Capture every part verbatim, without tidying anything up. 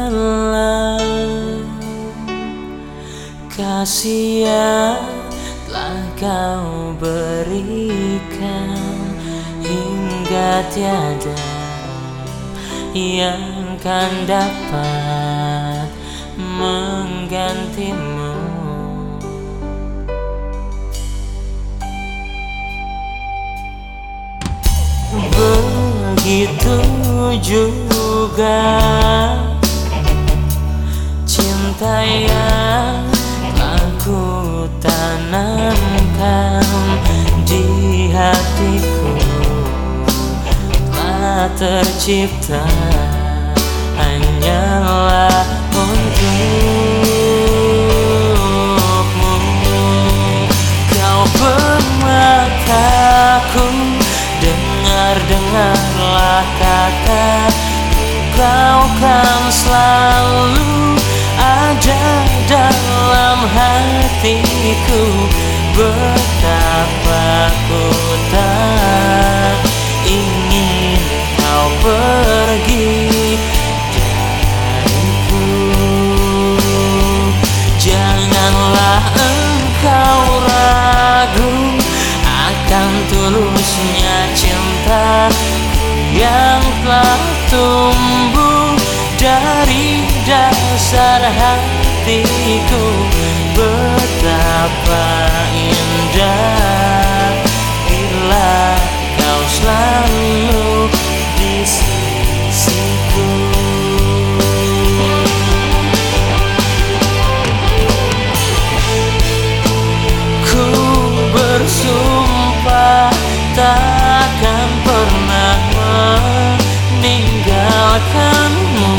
Janganlah kasih yang telah kau berikan, hingga tiada yang kan dapat menggantimu. Begitu juga cinta yang telah ku tanamkan di hatiku, telah tercipta hanyalah untukmu. Kau pemataku, dengar-dengarlah kata, kau kan selalu ada dalam hatiku. Betapa ku tak ingin kau pergi dariku. Janganlah engkau ragu akan tulusnya cinta yang telah tumbuh dari dasar hatiku. Betapa indah bila kau selalu di sisiku. Ku bersumpah takkan pernah meninggalkanmu.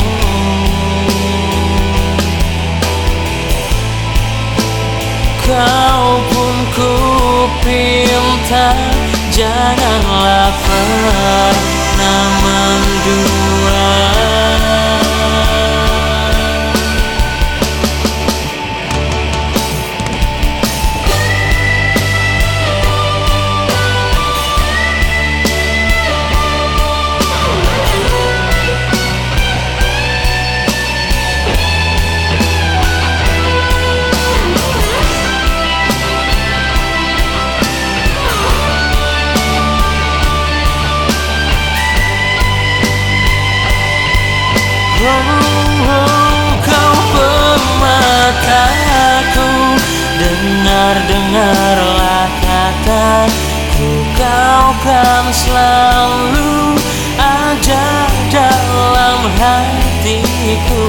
Kau pun ku pinta, janganlah pernah mendua. Oh, oh, kau pemataku, dengar-dengarlah kataku, kau kan selalu ada dalam hatiku.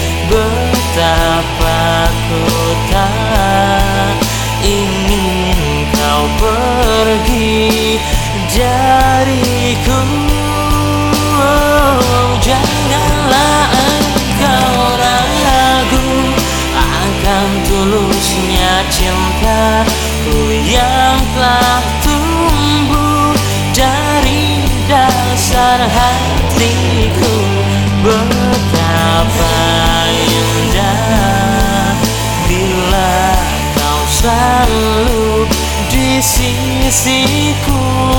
Betapa ku tak ingin kau pergi dariku. Oh, janganlah engkau ragu akan tulusnya cintaku yang telah tumbuh dari dasar hatiku. Betapa indah bila kau selalu di sisiku.